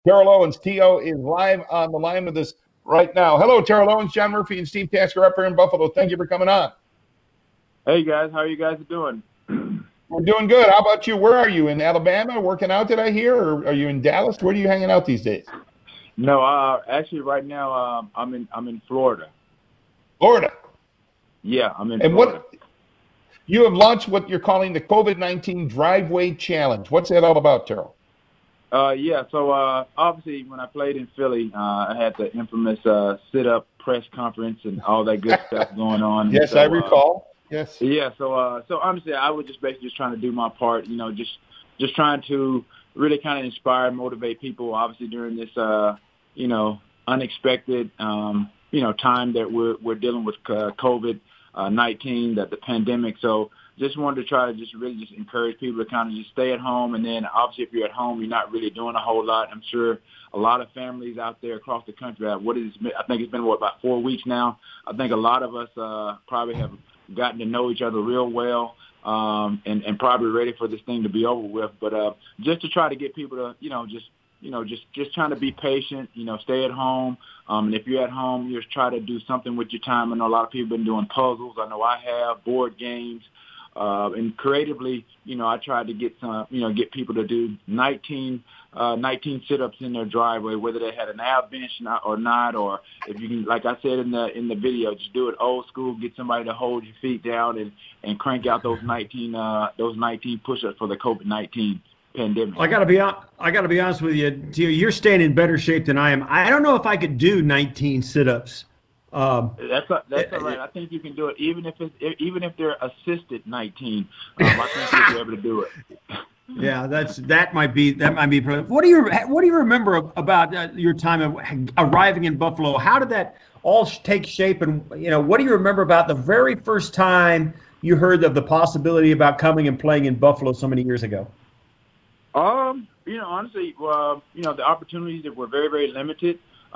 Terrell Owens, T.O., is live on the line with us right now. Hello, Terrell Owens, John Murphy, and Steve Tasker up here in Buffalo. Thank you for coming on. Hey, guys. How are you guys doing? We're doing good. How about you? Where are you? In Alabama working out, did I hear? Or are you in Dallas? Where are you hanging out these days? No, actually, right now I'm in Florida. Florida. Yeah, I'm in And Florida. you have launched what you're calling the COVID-19 Driveway Challenge. What's that all about, Terrell? Yeah. So obviously, when I played in Philly, I had the infamous sit-up press conference and all that good stuff going on. And Yes, I so, recall. Yes. yeah. So honestly, I was just basically just trying to do my part. Just trying to really kind of inspire, and motivate people. Obviously, during this unexpected time that we're dealing with COVID-19, that the pandemic. So just wanted to try to just really just encourage people to kind of just stay at home. And then obviously if you're at home, you're not really doing a whole lot. I'm sure a lot of families out there across the country have I think it's been about 4 weeks now. I think a lot of us probably have gotten to know each other real well. And probably ready for this thing to be over with. But just to try to get people to, just trying to be patient, stay at home. And if you're at home, you just try to do something with your time. I know a lot of people have been doing puzzles. I know I have, board games. And creatively, I tried to get get people to do 19 sit-ups in their driveway, whether they had an ab bench or not, or if you can, like I said in the video, just do it old school, get somebody to hold your feet down and crank out those 19 push-ups for the COVID-19 pandemic. I gotta be honest with you, Tio. You're staying in better shape than I am. I don't know if I could do 19 sit-ups. That's all right. I think you can do it, even if they're assisted 19. I think you'll be able to do it. Yeah, that might be. What do you remember about your time of arriving in Buffalo? How did that all take shape? And what do you remember about the very first time you heard of the possibility about coming and playing in Buffalo so many years ago? Honestly, the opportunities that were very, very limited.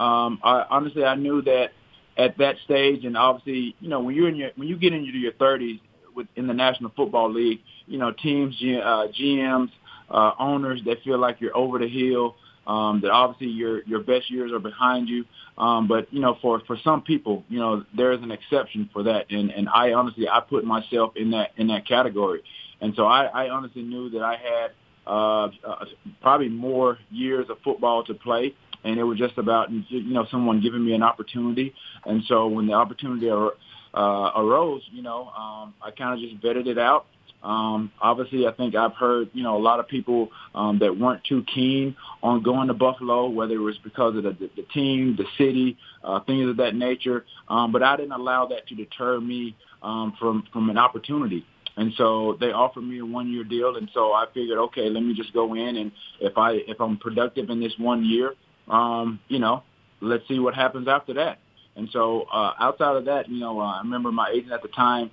I knew that at that stage, and obviously, when you get into your 30s in the National Football League, teams, GMs, owners that feel like you're over the hill, that obviously your best years are behind you. But for some people, there is an exception for that, and I put myself in that category, and so I honestly knew that I had probably more years of football to play. And it was just about, someone giving me an opportunity. And so when the opportunity arose, I kind of just vetted it out. Obviously, I think I've heard, a lot of people that weren't too keen on going to Buffalo, whether it was because of the team, the city, things of that nature. But I didn't allow that to deter me from an opportunity. And so they offered me a 1-year deal. And so I figured, okay, let me just go in. And if I'm productive in this 1 year, let's see what happens after that. And so outside of that, I remember my agent at the time,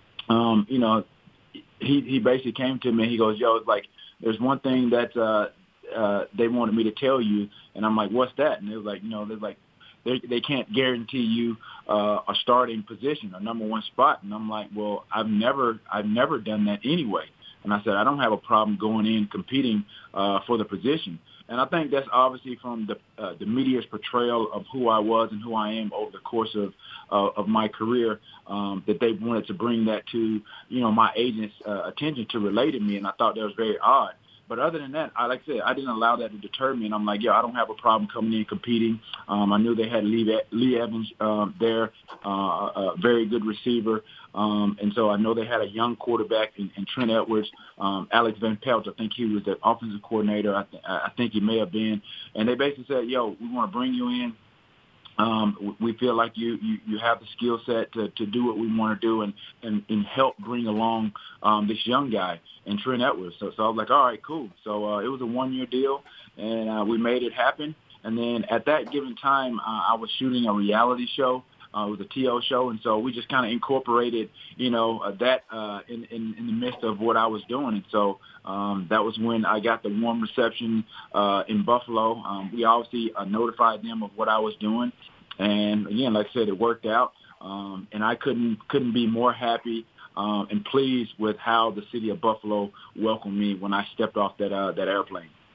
he basically came to me and he goes, yo, it's like, there's one thing that they wanted me to tell you. And I'm like, what's that? And it was like, they can't guarantee you a starting position, a number one spot. And I'm like, well, I've never done that anyway. And I said, I don't have a problem going in competing for the position. And I think that's obviously from the media's portrayal of who I was and who I am over the course of my career, that they wanted to bring that to, my agent's attention to relate to me. And I thought that was very odd. But other than that, like I said, I didn't allow that to deter me. And I'm like, I don't have a problem coming in competing. I knew they had Lee Evans there, a very good receiver. And so I know they had a young quarterback in Trent Edwards, Alex Van Pelt. I think he was the offensive coordinator. I think he may have been. And they basically said, we want to bring you in. We feel like you have the skill set to do what we want to do and help bring along this young guy in Trent Edwards. So I was like, all right, cool. So it was a 1-year deal, and we made it happen. And then at that given time, I was shooting a reality show. It was a TO show, and so we just kind of incorporated, that in the midst of what I was doing. And so that was when I got the warm reception in Buffalo. We obviously notified them of what I was doing, and again, like I said, it worked out. And I couldn't be more happy and pleased with how the city of Buffalo welcomed me when I stepped off that airplane.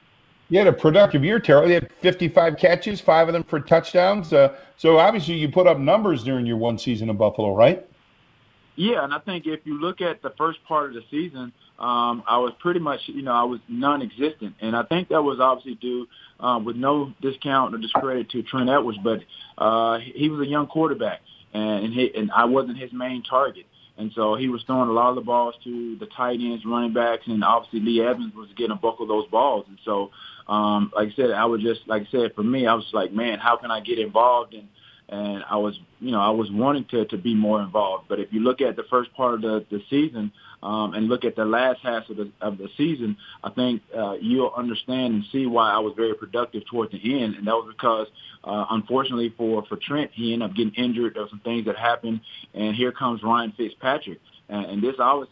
You had a productive year, Terrell. You had 55 catches, 5 of them for touchdowns. So obviously you put up numbers during your one season in Buffalo, right? Yeah, and I think if you look at the first part of the season, I was pretty much, I was non-existent. And I think that was obviously due, with no discount or discredit to Trent Edwards, but he was a young quarterback, and I wasn't his main target. And so he was throwing a lot of the balls to the tight ends, running backs, and obviously Lee Evans was getting a bulk of those balls. And so, like I said, for me, I was like, man, how can I get involved? And I was wanting to be more involved. But if you look at the first part of the season and look at the last half of the season, I think you'll understand and see why I was very productive towards the end. And that was because, unfortunately for Trent, he ended up getting injured. There were some things that happened, and here comes Ryan Fitzpatrick. And this was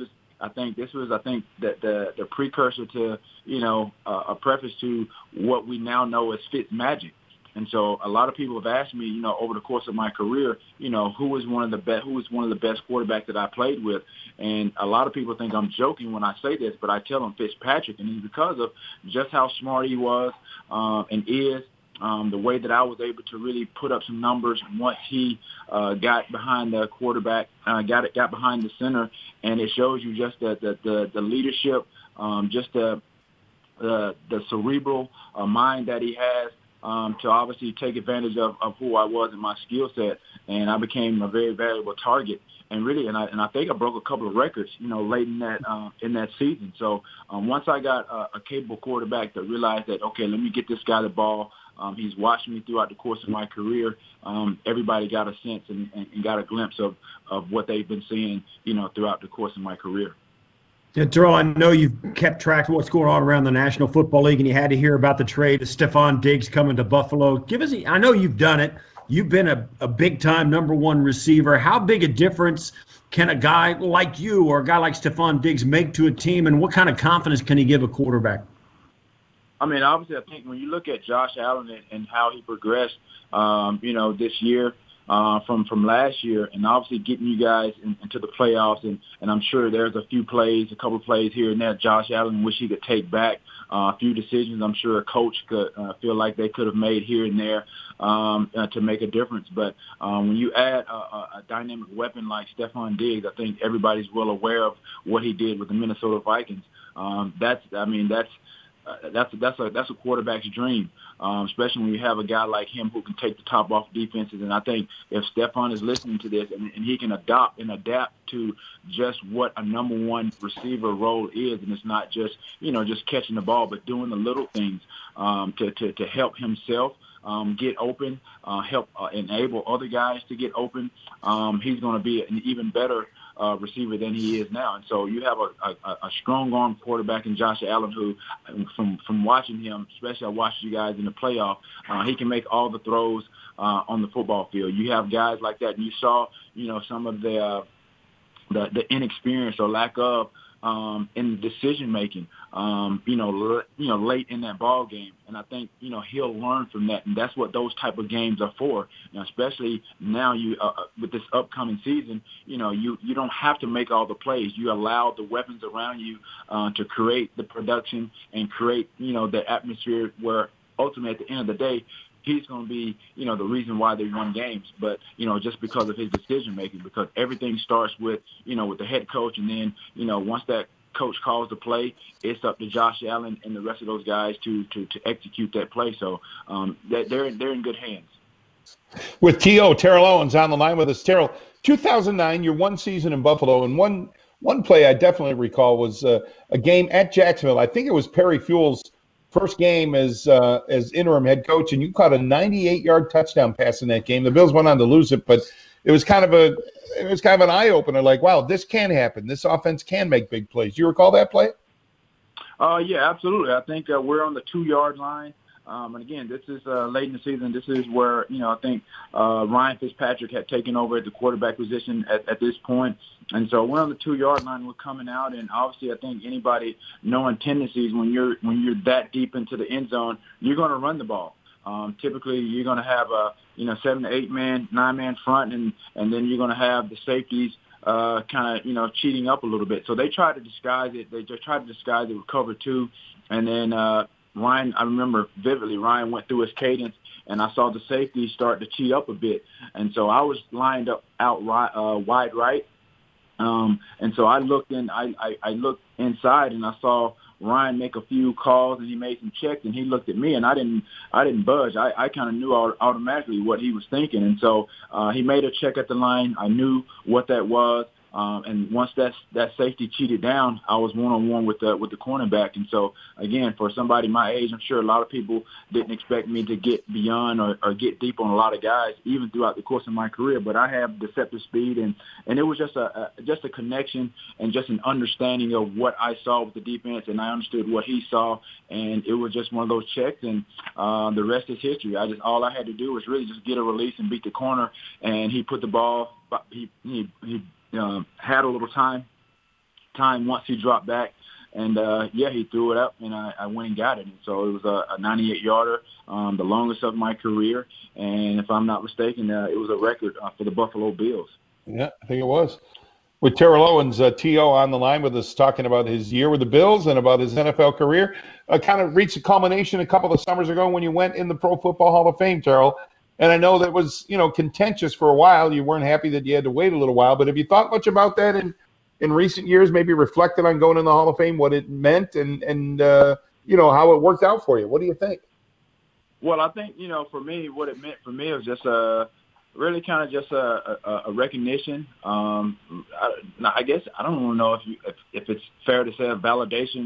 the precursor to, a preface to what we now know as Fitzmagic. And so a lot of people have asked me, over the course of my career, who was one of the best quarterbacks that I played with. And a lot of people think I'm joking when I say this, but I tell them Fitzpatrick, and it's because of just how smart he was and is. The way that I was able to really put up some numbers once he got behind the quarterback, got behind the center, and it shows you just the leadership, just the cerebral mind that he has. To obviously take advantage of who I was and my skill set, and I became a very valuable target. And really, and I think I broke a couple of records, late in that season. So once I got a capable quarterback that realized that, okay, let me get this guy the ball. He's watching me throughout the course of my career. Everybody got a sense and got a glimpse of what they've been seeing, throughout the course of my career. Yeah, Terrell, I know you've kept track of what's going on around the National Football League, and you had to hear about the trade of Stefon Diggs coming to Buffalo. I know you've done it. You've been a big-time number one receiver. How big a difference can a guy like you or a guy like Stefon Diggs make to a team, and what kind of confidence can he give a quarterback? I mean, obviously, I think when you look at Josh Allen and how he progressed, this year, from last year, and obviously getting you guys into the playoffs, and I'm sure there's a couple of plays here and there Josh Allen wish he could take back, a few decisions I'm sure a coach could feel like they could have made here and there to make a difference. But when you add a dynamic weapon like Stefon Diggs, I think everybody's well aware of what he did with the Minnesota Vikings. That's a quarterback's dream, especially when you have a guy like him who can take the top off defenses. And I think if Stefon is listening to this and he can adapt to just what a number one receiver role is, and it's not just catching the ball, but doing the little things to help himself get open, help enable other guys to get open, he's going to be an even better receiver than he is now. And so you have a strong arm quarterback in Josh Allen who, from watching him, especially I watched you guys in the playoff, he can make all the throws on the football field. You have guys like that, and you saw, some of the inexperience or lack of in decision making, late in that ball game. And I think, he'll learn from that. And that's what those type of games are for, especially now with this upcoming season, you don't have to make all the plays. You allow the weapons around you to create the production and create, the atmosphere where ultimately at the end of the day, he's going to be, the reason why they won games, but, just because of his decision making, because everything starts with, with the head coach. And then, once that coach calls the play, it's up to Josh Allen and the rest of those guys to execute that play. So they're in good hands. With T.O., Terrell Owens on the line with us. Terrell, 2009, your one season in Buffalo, and one play I definitely recall was a game at Jacksonville. I think it was Perry Fewell's first game as interim head coach, and you caught a 98-yard touchdown pass in that game. The Bills went on to lose it, but it was kind of an eye opener. Like, wow, this can happen. This offense can make big plays. Do you recall that play? Yeah, absolutely. I think we're on the 2-yard line. And again, this is late in the season. This is where, I think Ryan Fitzpatrick had taken over at the quarterback position at this point. And so we're on the 2-yard line. We're coming out. And obviously, I think anybody knowing tendencies, when you're that deep into the end zone, you're going to run the ball. Typically, you're going to have a 7 to 8 man, 9 man front, and then you're going to have the safeties kind of cheating up a little bit. So they try to disguise it. They just try to disguise it with cover 2, and then Ryan, I remember vividly, Ryan went through his cadence, and I saw the safety start to tee up a bit. And so I was lined up out wide right. And so I looked I looked inside, and I saw Ryan make a few calls, and he made some checks, and he looked at me, and I didn't budge. I kind of knew automatically what he was thinking. And so he made a check at the line. I knew what that was. And once that safety cheated down, I was one-on-one with the cornerback. And so, again, for somebody my age, I'm sure a lot of people didn't expect me to get beyond or get deep on a lot of guys, even throughout the course of my career. But I have deceptive speed, and it was just a connection and just an understanding of what I saw with the defense, and I understood what he saw, and it was just one of those checks, and the rest is history. All I had to do was really just get a release and beat the corner, and he put the ball. He had a little time once he dropped back, and he threw it up, and I went and got it. And so it was a 98-yarder, the longest of my career, and if I'm not mistaken, it was a record for the Buffalo Bills. Yeah, I think it was. With Terrell Owens, T.O. on the line with us, talking about his year with the Bills and about his NFL career. Kind of reached a culmination a couple of summers ago when you went in the Pro Football Hall of Fame, Terrell. And I know that was, contentious for a while. You weren't happy that you had to wait a little while. But have you thought much about that in recent years, maybe reflected on going in the Hall of Fame, what it meant and how it worked out for you? What do you think? Well, I think, for me, what it meant for me was just really kind of just a recognition. I guess I don't know if it's fair to say a validation,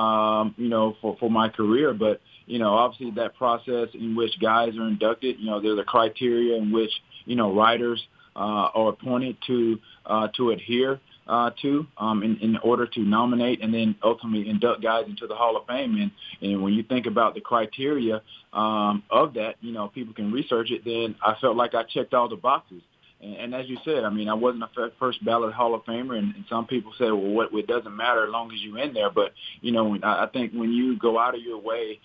for my career, but obviously that process in which guys are inducted, there's a criteria in which white are appointed to adhere to in order to nominate and then ultimately induct guys into the Hall of Fame. And when you think about the criteria of that, people can research it, then I felt like I checked all the boxes. And as you said, I mean, I wasn't a first ballot Hall of Famer, and some people say, well, it doesn't matter as long as you're in there. But, I think when you go out of your way,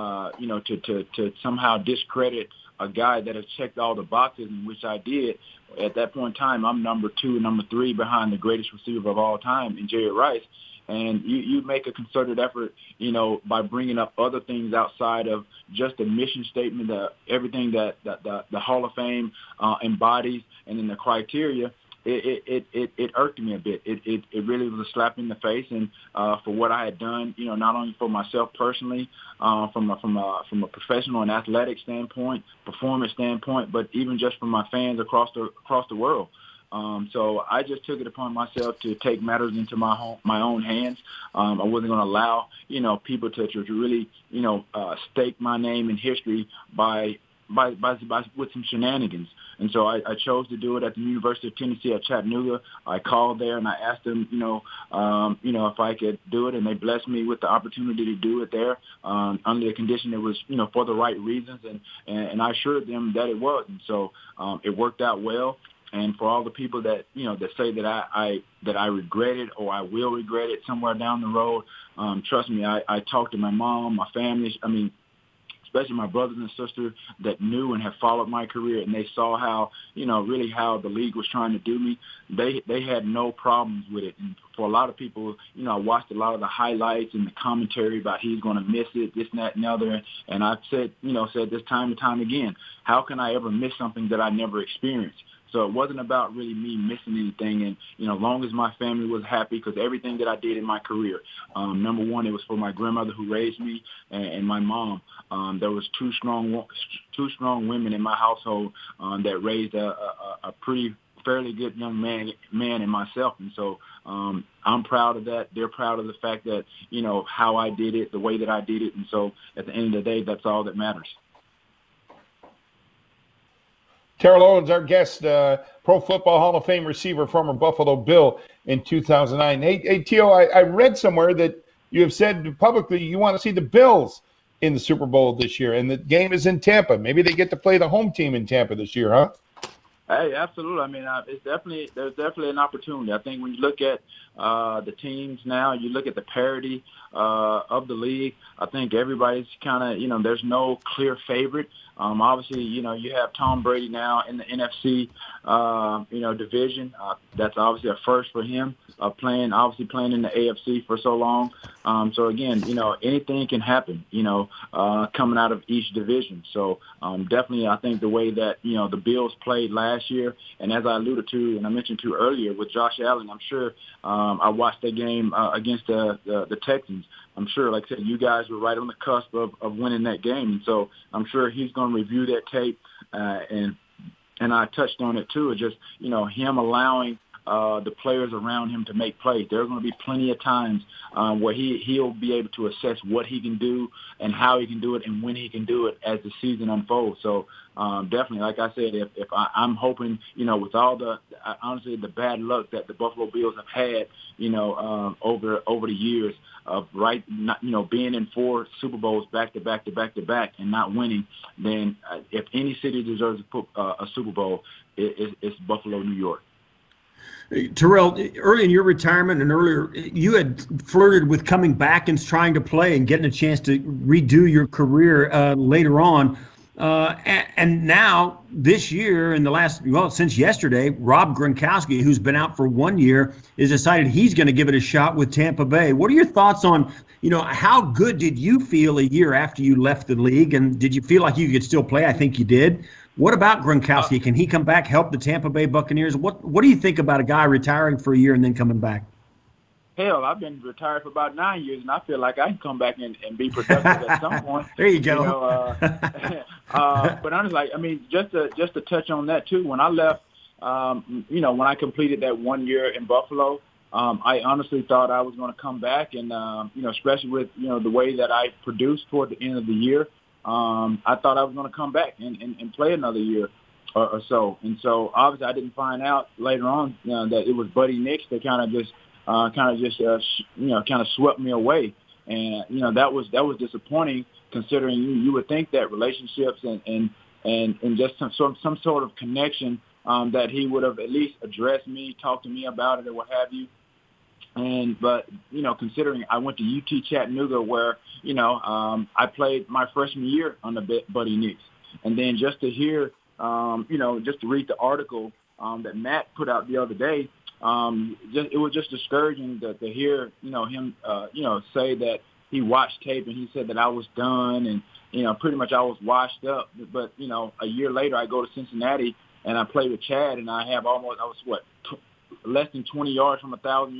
to somehow discredit a guy that has checked all the boxes, in which I did, at that point in time, I'm number 2, number 3 behind the greatest receiver of all time in Jerry Rice. And you make a concerted effort, by bringing up other things outside of just the mission statement, everything that the Hall of Fame embodies, and then the criteria. It irked me a bit. It really was a slap in the face, and for what I had done, not only for myself personally, from a professional and athletic standpoint, performance standpoint, but even just from my fans across the world. So I just took it upon myself to take matters into my own hands. I wasn't going to allow, people to really, stake my name in history by with some shenanigans. And so I chose to do it at the University of Tennessee at Chattanooga. I called there and I asked them, if I could do it, and they blessed me with the opportunity to do it there under the condition it was, for the right reasons, and I assured them that it was. And so it worked out well. And for all the people that that say that I regret it or I will regret it somewhere down the road, trust me, I talked to my mom, my family. I mean, especially my brothers and sisters that knew and have followed my career, and they saw how really how the league was trying to do me. They had no problems with it. And for a lot of people, I watched a lot of the highlights and the commentary about he's going to miss it, this and that and the other. And I've said this time and time again, how can I ever miss something that I never experienced? So it wasn't about really me missing anything. And, long as my family was happy, because everything that I did in my career, number one, it was for my grandmother who raised me and my mom. There was two strong women in my household that raised a fairly good young man and myself. And so I'm proud of that. They're proud of the fact that, how I did it, the way that I did it. And so at the end of the day, that's all that matters. Terrell Owens, our guest, Pro Football Hall of Fame receiver, former Buffalo Bill in 2009. Hey, T.O., I read somewhere that you have said publicly you want to see the Bills in the Super Bowl this year, and the game is in Tampa. Maybe they get to play the home team in Tampa this year, huh? Hey, absolutely. I mean, there's definitely an opportunity. I think when you look at the teams now, you look at the parity of the league. I think everybody's kind of, there's no clear favorite. Obviously, you have Tom Brady now in the NFC, division. That's obviously a first for him, playing in the AFC for so long. So again, anything can happen, coming out of each division. So definitely, I think the way that, the Bills played last year, and as I alluded to and I mentioned to earlier with Josh Allen, I'm sure I watched that game against the Texans. I'm sure, like I said, you guys were right on the cusp of winning that game. And so I'm sure he's going to review that tape. And I touched on it, too, just, him allowing the players around him to make plays. There are going to be plenty of times where he'll be able to assess what he can do and how he can do it and when he can do it as the season unfolds. So definitely, like I said, if I'm hoping, with all honestly, the bad luck that the Buffalo Bills have had, over the years of being in 4 Super Bowls back to back and not winning, then if any city deserves to put a Super Bowl, it's Buffalo, New York. Terrell, early in your retirement and earlier, you had flirted with coming back and trying to play and getting a chance to redo your career later on. And now, this year, since yesterday, Rob Gronkowski, who's been out for 1 year, has decided he's going to give it a shot with Tampa Bay. What are your thoughts on, how good did you feel a year after you left the league? And did you feel like you could still play? I think you did. What about Gronkowski? Can he come back, help the Tampa Bay Buccaneers? What do you think about a guy retiring for a year and then coming back? Hell, I've been retired for about 9 years, and I feel like I can come back and be productive at some point. There you go. But honestly, just to touch on that too, when I left, when I completed that 1 year in Buffalo, I honestly thought I was going to come back, and especially with the way that I produced toward the end of the year. I thought I was going to come back and play another year or so. And so obviously I didn't find out later on that it was Buddy Nix that kind of swept me away. And, that was disappointing considering you would think that relationships and just some sort of connection that he would have at least addressed me, talked to me about it or what have you. But considering I went to UT Chattanooga where, I played my freshman year under Buddy Nix. And then just to hear, just to read the article that Matt put out the other day, it was just discouraging to hear, him, say that he watched tape and he said that I was done and, pretty much I was washed up. But, a year later I go to Cincinnati and I play with Chad and I was less than 20 yards from a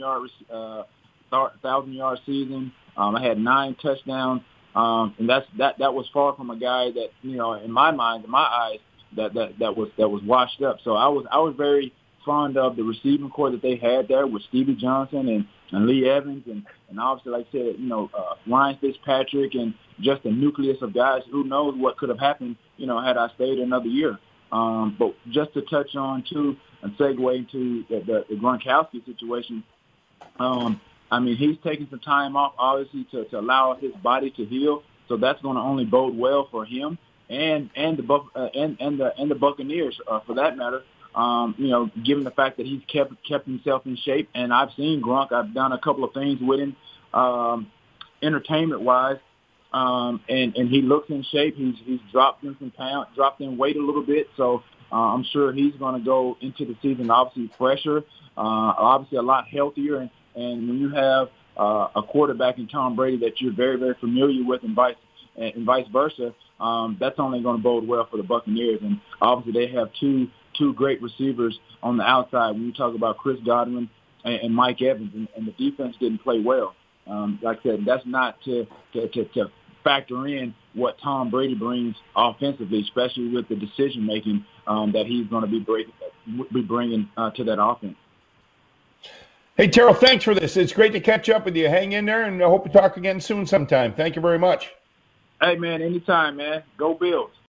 1,000-yard season. I had 9 touchdowns, and that was far from a guy that in my mind, in my eyes, that was washed up. So I was very fond of the receiving core that they had there with Stevie Johnson and Lee Evans and obviously, like I said, Ryan Fitzpatrick and just a nucleus of guys. Who knows what could have happened, had I stayed another year. But just to touch on too and segue into the Gronkowski situation. He's taking some time off, obviously, to allow his body to heal. So that's going to only bode well for him and the Buccaneers, for that matter. Given the fact that he's kept himself in shape, and I've seen Gronk. I've done a couple of things with him, entertainment-wise, and he looks in shape. He's dropped in some pounds, dropped in weight a little bit. So I'm sure he's going to go into the season obviously fresher, obviously a lot healthier. And when you have a quarterback in Tom Brady that you're very, very familiar with and vice versa, that's only going to bode well for the Buccaneers. And obviously they have two great receivers on the outside when you talk about Chris Godwin and Mike Evans, and the defense didn't play well. Like I said, that's not to factor in what Tom Brady brings offensively, especially with the decision-making that he's going to be bringing to that offense. Hey, Terrell, thanks for this. It's great to catch up with you. Hang in there, and I hope to talk again soon sometime. Thank you very much. Hey, man, anytime, man. Go Bills.